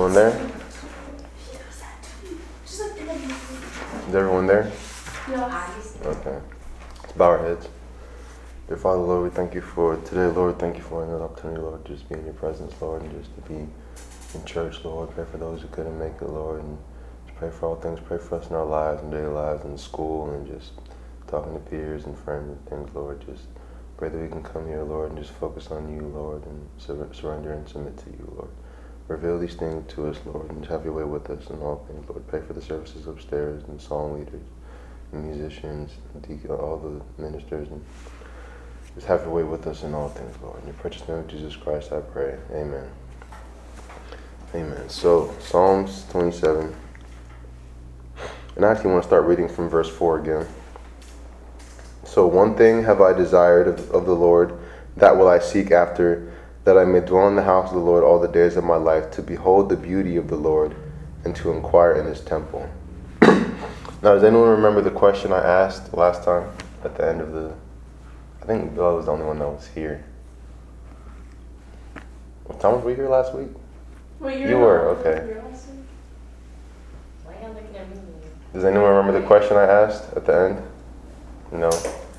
Everyone there? Is everyone there? Yes. Okay. Let's bow our heads. Dear Father, Lord, we thank you for today, Lord. Thank you for another opportunity, Lord, to just be in your presence, Lord, and just to be in church, Lord. Pray for those who couldn't make it, Lord, and just pray for all things. Pray for us in our lives and daily lives and school and just talking to peers and friends and things, Lord. Just pray that we can come here, Lord, and just focus on you, Lord, and surrender and submit to you, Lord. Reveal these things to us, Lord, and just have your way with us in all things, Lord. Pray for the services upstairs and song leaders and musicians, and all the ministers, and just have your way with us in all things, Lord. In your precious name of Jesus Christ, I pray. Amen. Amen. So, Psalms 27. And I actually want to start reading from verse 4 again. So, one thing have I desired of the Lord, that will I seek after, that I may dwell in the house of the Lord all the days of my life, to behold the beauty of the Lord, and to inquire in his temple. Now, does anyone remember the question I asked last time at the end of the... I think Bill was the only one that was here. What time were you here last week? You were, okay. Why are you looking at me? Does anyone remember the question I asked at the end? No?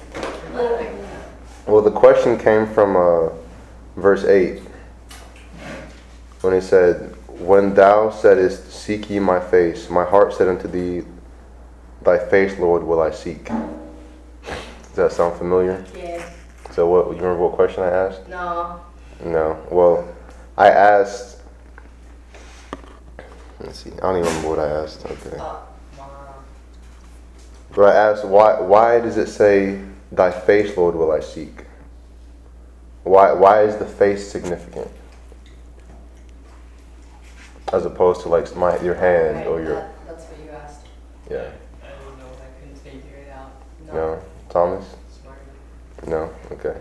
Well, the question came from verse 8, when it said, when thou saidest, seek ye my face, my heart said unto thee, thy face, Lord, will I seek. Does that sound familiar? Yeah. So what, you remember what question I asked? No. No. Well, I asked, let's see, I don't even remember what I asked. Okay. But I asked, why does it say, thy face, Lord, will I seek? Why is the face significant? As opposed to like your hand Right, or your... That's what you asked. Yeah. I don't know. I couldn't figure it out. No? Thomas? Smart. No? Okay.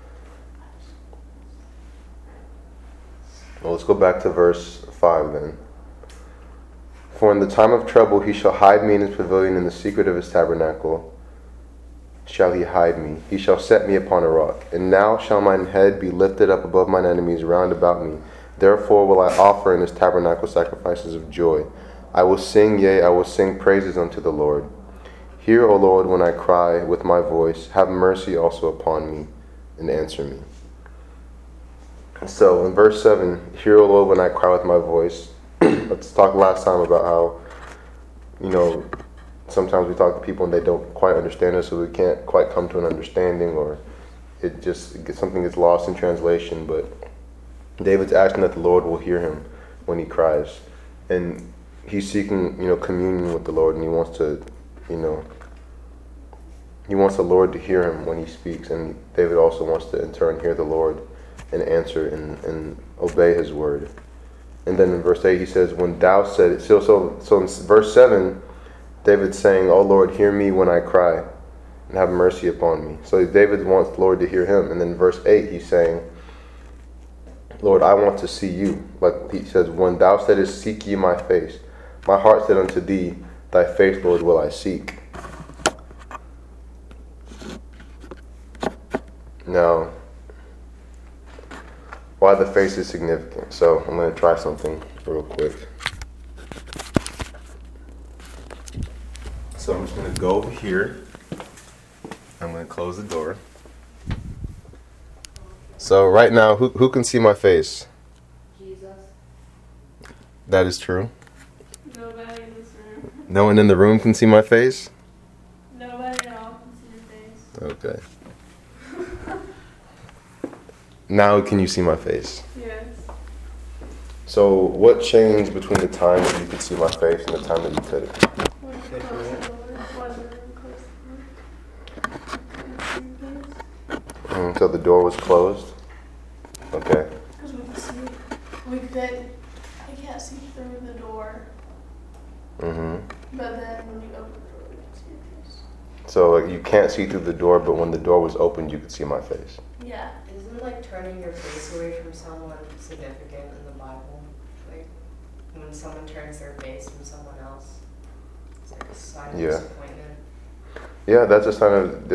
Well, let's go back to verse 5 then. For in the time of trouble he shall hide me in his pavilion, in the secret of his tabernacle shall he hide me. He shall set me upon a rock. And now shall mine head be lifted up above mine enemies round about me. Therefore will I offer in his tabernacle sacrifices of joy. I will sing, yea, I will sing praises unto the Lord. Hear, O Lord, when I cry with my voice. Have mercy also upon me, and answer me. So in verse 7, hear, O Lord, when I cry with my voice. Let's talk last time about how, sometimes we talk to people and they don't quite understand us, so we can't quite come to an understanding, or something gets lost in translation. But David's asking that the Lord will hear him when he cries, and he's seeking, communion with the Lord, and he wants to, he wants the Lord to hear him when he speaks, and David also wants to in turn hear the Lord and answer and obey his word. And then in verse 8 he says, when thou said it. So in verse 7, David's saying, O Lord, hear me when I cry, and have mercy upon me. So David wants the Lord to hear him. And then in verse 8 he's saying, Lord, I want to see you. Like he says, when thou saidest, seek ye my face, my heart said unto thee, thy face, Lord, will I seek. Now, why the face is significant. So I'm going to try something real quick. So I'm just going to go over here. I'm going to close the door. So right now, who can see my face? Jesus. That is true. Nobody in this room. No one in the room can see my face? Nobody at all can see your face. Okay. Now can you see my face? Yes. So what changed between the time that you could see my face and the time that you couldn't? When you close the door, when the room closed the door. So the door was closed? Okay. Because I can't see through the door. Mm-hmm. But then when you open the door, we can see your face. So you can't see through the door, but when the door was opened, you could see my face. Yeah. Isn't like turning your face away from someone significant in the Bible? Like when someone turns their face from someone else, it's like a sign of disappointment. Yeah, that's a sign of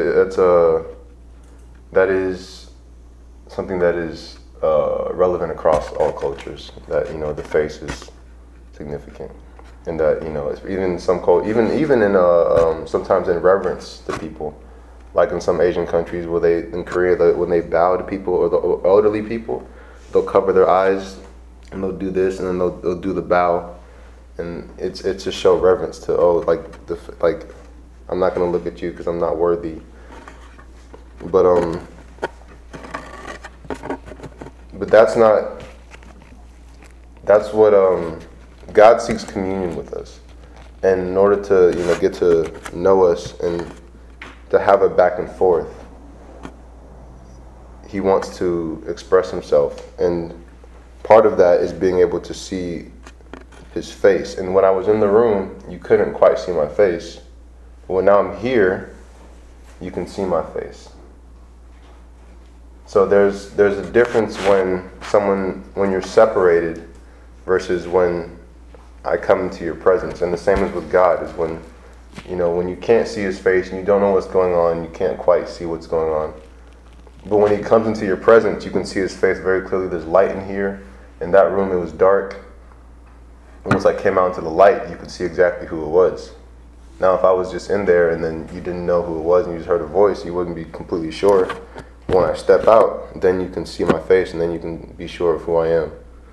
that is something that is relevant across all cultures. That the face is significant. And that, it's even in some even in sometimes in reverence to people, like in some Asian countries in Korea, when they bow to people or the elderly people, they'll cover their eyes and they'll do this, and then they'll do the bow, and it's to show reverence to I'm not gonna look at you because I'm not worthy. But that's what God seeks communion with us, and in order to get to know us and to have a back and forth, He wants to express Himself, and part of that is being able to see His face. And when I was in the room, you couldn't quite see my face, but when now I'm here, you can see my face. So there's a difference when you're separated versus when I come into your presence. And the same is with God, is when you can't see His face and you don't know what's going on, you can't quite see what's going on. But when He comes into your presence, you can see His face very clearly. There's light in here. In that room, it was dark. Once I came out into the light, you could see exactly who it was. Now, if I was just in there and then you didn't know who it was and you just heard a voice, you wouldn't be completely sure. When I step out, then you can see my face and then you can be sure of who I am.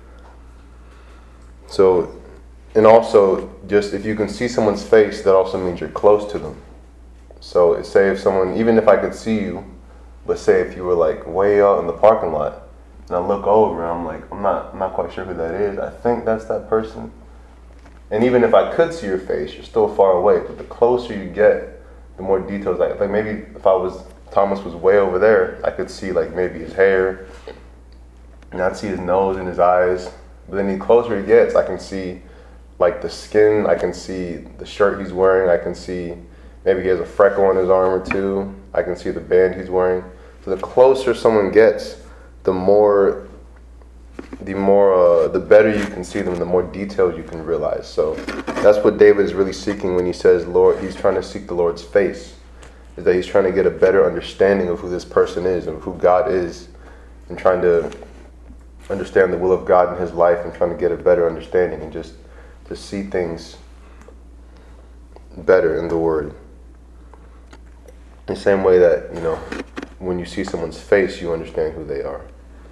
So, and also, just if you can see someone's face, that also means you're close to them. So, say if someone, even if I could see you, but say if you were like way out in the parking lot, and I look over and I'm like, I'm not quite sure who that is. I think that's that person. And even if I could see your face, you're still far away. But the closer you get, the more details. Like maybe if Thomas was way over there, I could see like maybe his hair, and I'd see his nose and his eyes. But then the closer he gets, I can see like the skin. I can see the shirt he's wearing. I can see maybe he has a freckle on his arm or two. I can see the band he's wearing. So the closer someone gets, the better you can see them, the more details you can realize. So that's what David is really seeking when he says, Lord, he's trying to seek the Lord's face, is that he's trying to get a better understanding of who this person is and who God is, and trying to understand the will of God in his life and trying to get a better understanding and just to see things better in the Word. The same way that, when you see someone's face, you understand who they are.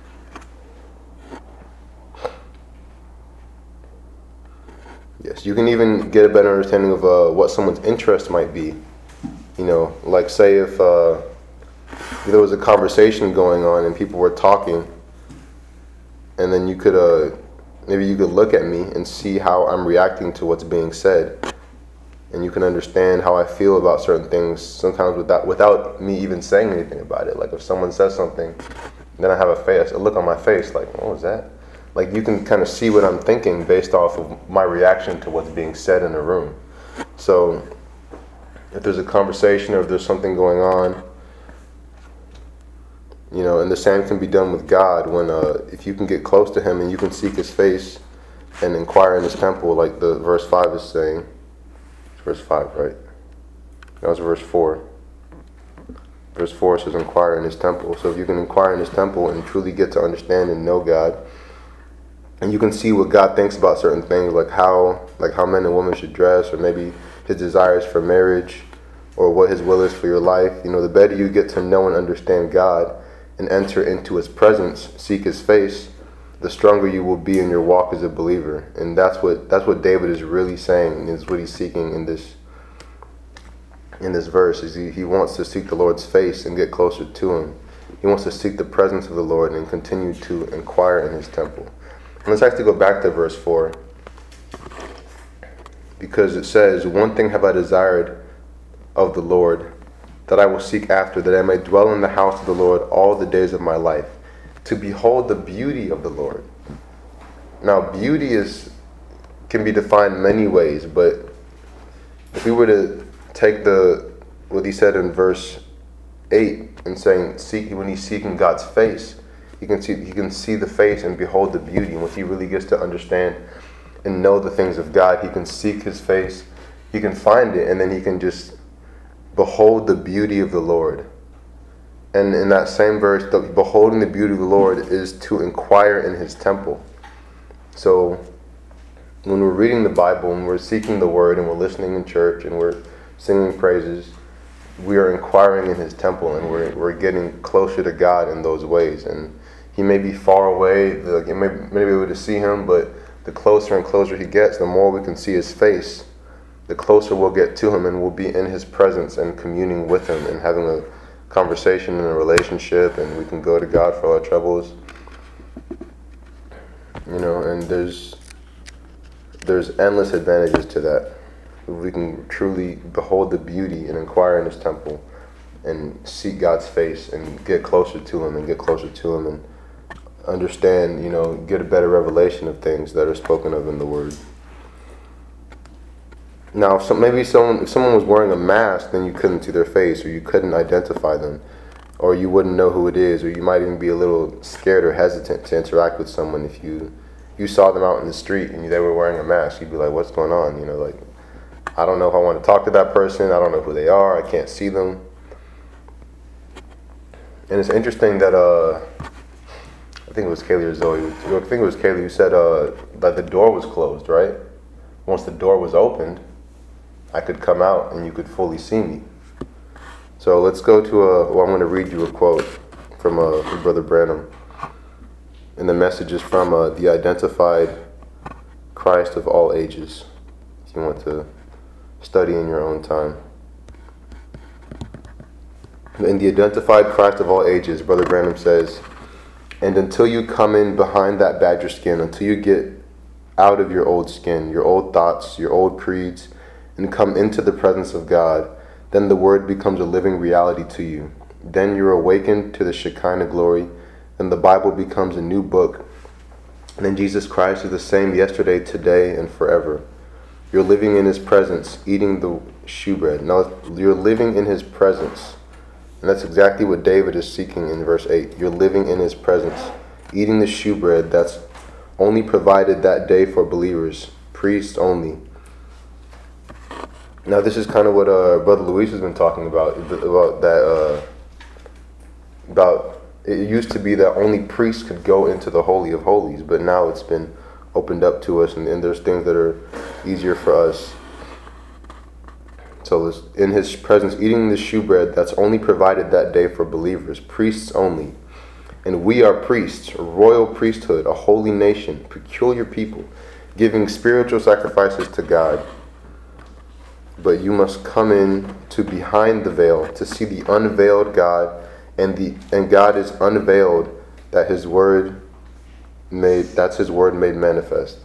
Yes, you can even get a better understanding of what someone's interest might be. Like say if there was a conversation going on and people were talking, and then you could maybe you could look at me and see how I'm reacting to what's being said, and you can understand how I feel about certain things sometimes without me even saying anything about it. Like if someone says something, then I have a look on my face like, what was that? Like you can kind of see what I'm thinking based off of my reaction to what's being said in the room. So if there's a conversation or if there's something going on, and the same can be done with God when if you can get close to Him and you can seek His face and inquire in His temple, like the verse 5 is saying. It's verse 5, right? That was verse 4. Verse 4 says inquire in His temple. So if you can inquire in His temple and truly get to understand and know God, and you can see what God thinks about certain things, like how men and women should dress, or maybe His desires for marriage, or what His will is for your life. The better you get to know and understand God and enter into His presence, seek His face, the stronger you will be in your walk as a believer. And that's what David is really saying, is what he's seeking in this verse. Is he wants to seek the Lord's face and get closer to Him. He wants to seek the presence of the Lord and continue to inquire in His temple. And let's actually go back to verse 4, because it says, one thing have I desired of the Lord, that I will seek after, that I may dwell in the house of the Lord all the days of my life, to behold the beauty of the Lord. Now, beauty can be defined many ways, but if we were to take what he said in verse 8 and saying, when he's seeking God's face, he can see the face and behold the beauty. And once he really gets to understand and know the things of God, he can seek His face, he can find it, and then he can just behold the beauty of the Lord. And in that same verse, beholding the beauty of the Lord is to inquire in His temple. So when we're reading the Bible and we're seeking the Word and we're listening in church and we're singing praises, we are inquiring in His temple and we're getting closer to God in those ways. And He may be far away, like you may be able to see Him, but the closer and closer He gets, the more we can see His face, the closer we'll get to Him, and we'll be in His presence and communing with Him and having a conversation and a relationship, and we can go to God for our troubles. And there's endless advantages to that. We can truly behold the beauty and inquire in His temple and seek God's face and get closer to Him and understand, get a better revelation of things that are spoken of in the Word. Now, if someone was wearing a mask, then you couldn't see their face, or you couldn't identify them, or you wouldn't know who it is, or you might even be a little scared or hesitant to interact with someone if you saw them out in the street and they were wearing a mask. You'd be like, what's going on? I don't know if I want to talk to that person. I don't know who they are. I can't see them. And it's interesting that I think it was Kaylee or Zoe. I think it was Kaylee who said that the door was closed, right? Once the door was opened, I could come out and you could fully see me. So let's go to I'm going to read you a quote from Brother Branham. And the message is from The Identified Christ of All Ages, if you want to study in your own time. In The Identified Christ of All Ages, Brother Branham says, "And until you come in behind that badger skin, until you get out of your old skin, your old thoughts, your old creeds, and come into the presence of God, then the Word becomes a living reality to you. Then you're awakened to the Shekinah glory, and the Bible becomes a new book. And then Jesus Christ is the same yesterday, today, and forever. You're living in His presence, eating the shewbread." Now, you're living in His presence. And that's exactly what David is seeking in verse 8. You're living in His presence, eating the shewbread that's only provided that day for believers, priests only. Now, this is kind of what Brother Luis has been talking about it used to be that only priests could go into the Holy of Holies, but now it's been opened up to us, and there's things that are easier for us. So in His presence, eating the shewbread that's only provided that day for believers, priests only. And we are priests, a royal priesthood, a holy nation, peculiar people, giving spiritual sacrifices to God. But you must come in to behind the veil to see the unveiled God, and God is unveiled, that's His word made manifest.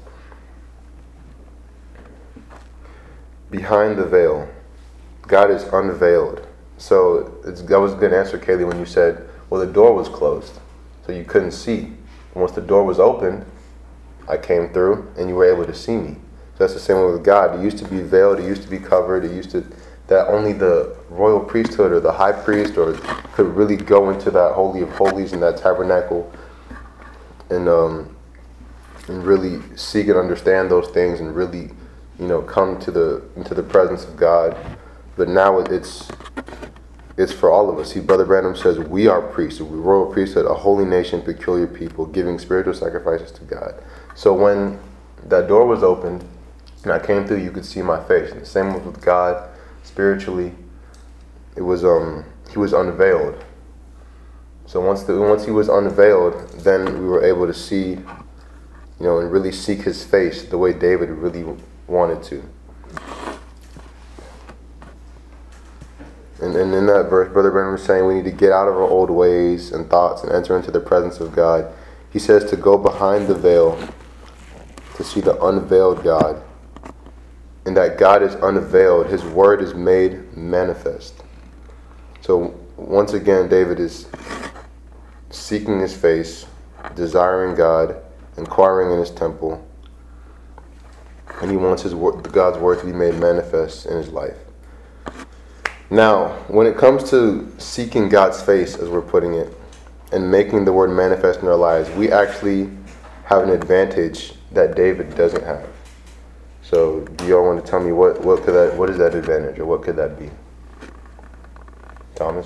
Behind the veil, God is unveiled. So that was a good answer, Kaylee, when you said, well, the door was closed, so you couldn't see. Once the door was opened, I came through, and you were able to see me. So that's the same way with God. It used to be veiled, it used to be covered, that only the royal priesthood or the high priest could really go into that Holy of Holies and that tabernacle and really seek and understand those things and really, come into the presence of God. But now it's for all of us. See, Brother Branham says we are priests, we're royal priesthood, a holy nation, peculiar people, giving spiritual sacrifices to God. So when that door was opened and I came through, you could see my face. And the same was with God. Spiritually, it was He was unveiled. So once He was unveiled, then we were able to see, and really seek His face the way David really wanted to. And in that verse, Brother Branham was saying we need to get out of our old ways and thoughts and enter into the presence of God. He says to go behind the veil to see the unveiled God. And that God is unveiled. His word is made manifest. So once again, David is seeking His face, desiring God, inquiring in His temple, and he wants God's word to be made manifest in his life. Now, when it comes to seeking God's face, as we're putting it, and making the word manifest in our lives, we actually have an advantage that David doesn't have. So, do y'all want to tell me what is that advantage, or what could that be? Thomas?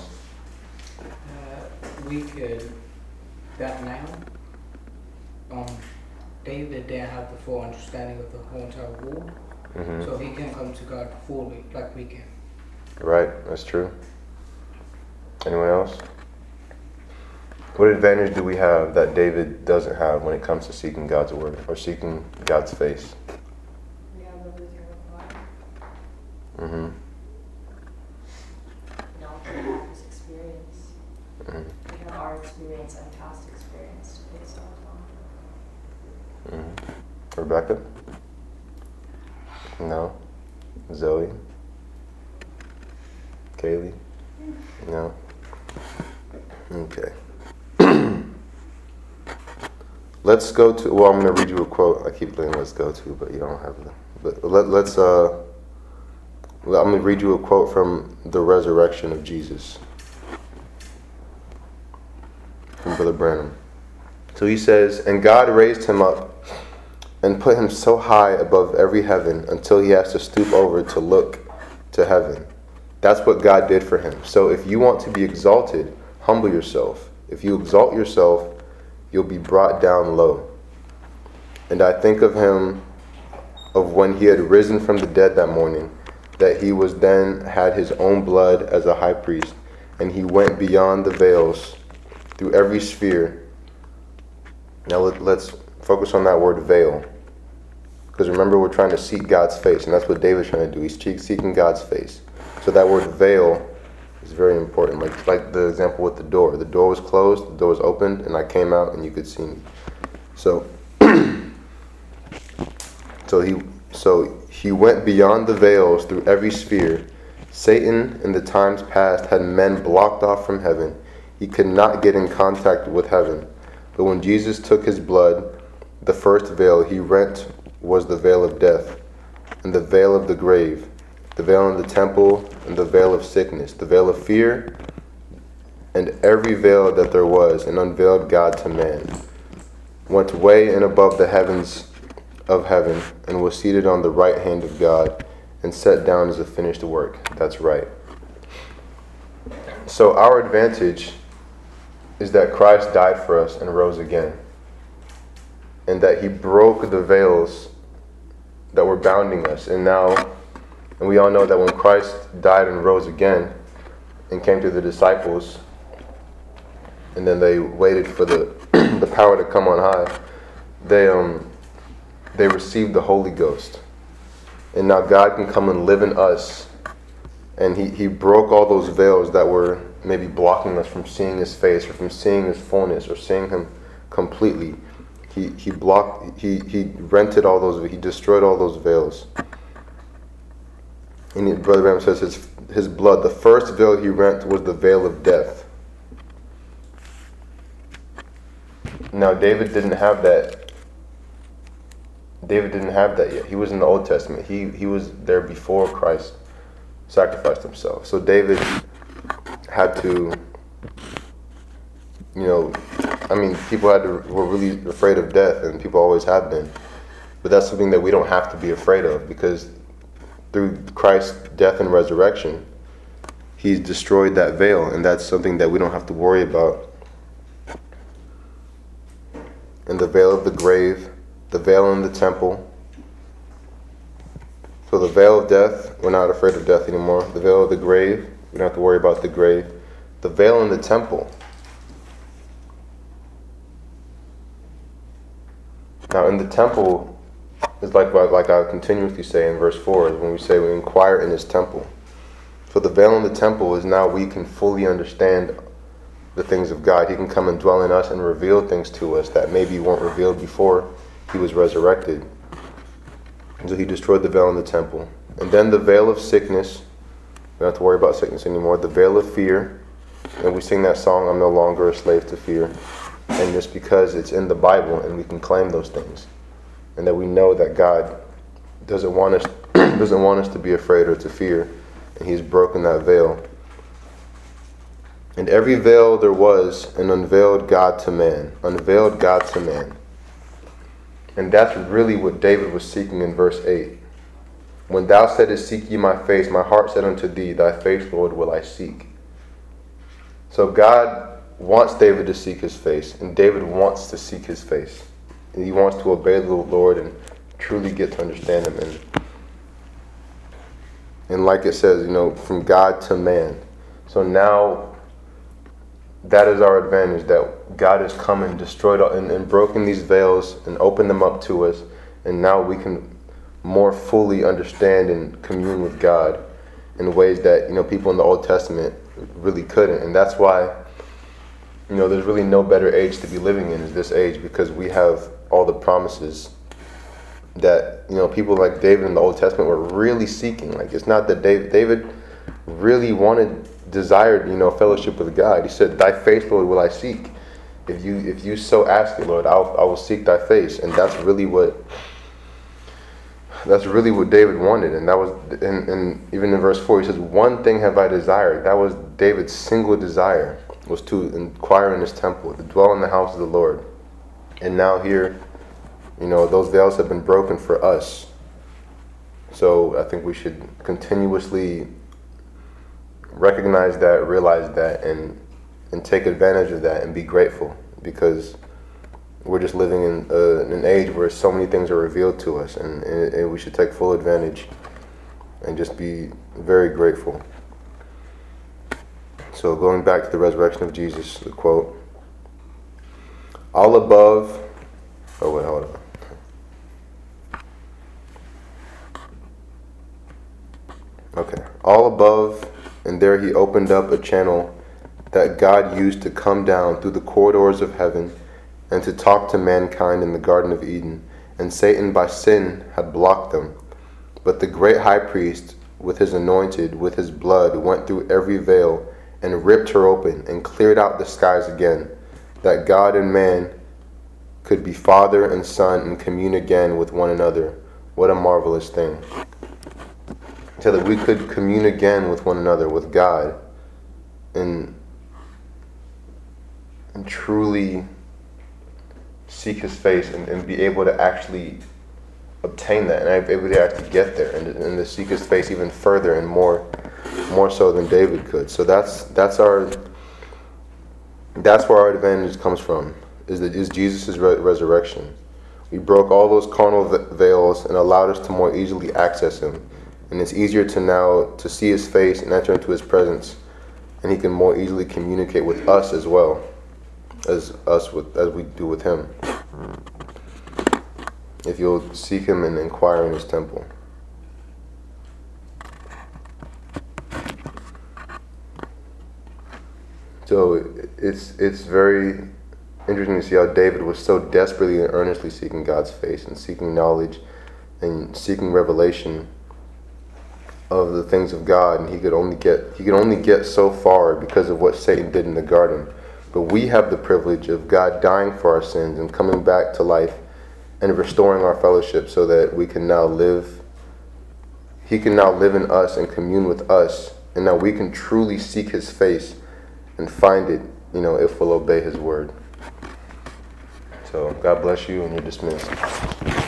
We could, that now, David didn't have the full understanding of the whole entire world, so he can come to God fully like we can. Right, that's true. Anyone else? What advantage do we have that David doesn't have when it comes to seeking God's word or seeking God's face? We have the Lutheran choir. Mm-hmm. And all we have is experience. We have our experience and past experience to base ours on. Rebecca? No? Zoe? Kaylee? No? Okay. Let's go to, well, I'm going to read you a quote. I keep saying let's go to, but you don't have it. But I'm going to read you a quote from The Resurrection of Jesus from Brother Branham. So he says, "And God raised him up and put him so high above every heaven until he has to stoop over to look to heaven." That's what God did for him. So if you want to be exalted, humble yourself. If you exalt yourself, you'll be brought down low. And I think of him, of when he had risen from the dead that morning, that he was then had his own blood as a high priest, and he went beyond the veils through every sphere. Now let's focus on that word veil. Because remember, we're trying to seek God's face, and that's what David's trying to do. He's seeking God's face. So that word veil is very important. Like the example with the door. The door was closed, the door was opened, and I came out and you could see me. So he went beyond the veils through every sphere. Satan in the times past had men blocked off from heaven. He could not get in contact with heaven. But when Jesus took his blood, the first veil he rent was the veil of death, and the veil of the grave, the veil in the temple, and the veil of sickness, the veil of fear, and every veil that there was, and unveiled God to man. Went way and above the heavens of heaven, and was seated on the right hand of God, and set down as a finished work. That's right. So our advantage is that Christ died for us and rose again, and that he broke the veils that were bounding us. And we all know that when Christ died and rose again and came to the disciples, and then they waited for the the power to come on high, they received the Holy Ghost. And now God can come and live in us. And he broke all those veils that were maybe blocking us from seeing his face, or from seeing his fullness, or seeing him completely. He rented all those, he destroyed all those veils. And Brother Branham says his blood, the first veil he rent was the veil of death. Now David didn't have that. David didn't have that yet. He was in the Old Testament. He was there before Christ sacrificed himself. So David had to, people were really afraid of death, and people always have been. But that's something that we don't have to be afraid of, because through Christ's death and resurrection, he's destroyed that veil, and that's something that we don't have to worry about. And the veil of the grave, the veil in the temple. So the veil of death, we're not afraid of death anymore. The veil of the grave, we don't have to worry about the grave. The veil in the temple. Now in the temple, it's like I continuously say in verse 4, is when we say we inquire in his temple. So the veil in the temple is now we can fully understand the things of God. He can come and dwell in us and reveal things to us that maybe weren't revealed before he was resurrected. And so he destroyed the veil in the temple. And then the veil of sickness. We don't have to worry about sickness anymore. The veil of fear. And we sing that song, "I'm no longer a slave to fear." And just because it's in the Bible and we can claim those things. And that we know that God doesn't want us to be afraid or to fear. And he's broken that veil. And every veil there was, and unveiled God to man. Unveiled God to man. And that's really what David was seeking in verse 8. "When thou saidest, seek ye my face, my heart said unto thee, thy face, Lord, will I seek." So God wants David to seek his face, and David wants to seek his face. he wants to obey the Lord and truly get to understand him. And like it says, from God to man. So now that is our advantage, that God has come and destroyed and broken these veils and opened them up to us. And now we can more fully understand and commune with God in ways that, people in the Old Testament really couldn't. And that's why, there's really no better age to be living in is this age, because we have all the promises that, people like David in the Old Testament were really seeking. Like, it's not that David really desired, fellowship with God. He said, "Thy face, Lord, will I seek. If you so ask it, Lord, I will seek thy face." And that's really what David wanted. And that was, and even in verse 4, he says, "One thing have I desired." That was David's single desire, was to inquire in his temple, to dwell in the house of the Lord. And now here, those veils have been broken for us. So I think we should continuously recognize that, realize that, and take advantage of that and be grateful, because we're just living in an age where so many things are revealed to us, and we should take full advantage and just be very grateful. So going back to the resurrection of Jesus, the quote, "All above," hold on. Okay. "All above, and there he opened up a channel that God used to come down through the corridors of heaven and to talk to mankind in the Garden of Eden, and Satan by sin had blocked them. But the great high priest, with his anointed, with his blood, went through every veil and ripped her open and cleared out the skies again, that God and man could be father and son and commune again with one another." What a marvelous thing. So that we could commune again with one another, with God, and truly seek his face and be able to actually obtain that, and be able to actually get there, and to seek his face even further and more so than David could. So that's where our advantage comes from, is Jesus' resurrection. We broke all those carnal veils and allowed us to more easily access him. And it's easier to see his face and enter into his presence, and he can more easily communicate with us as well as we do with him, if you'll seek him and inquire in his temple. So it's very interesting to see how David was so desperately and earnestly seeking God's face and seeking knowledge and seeking revelation of the things of God, and he could only get so far because of what Satan did in the garden. But we have the privilege of God dying for our sins and coming back to life and restoring our fellowship, so that we can now live. He can now live in us and commune with us, and now we can truly seek his face and find it, if we'll obey his word. So God bless you, and you're dismissed.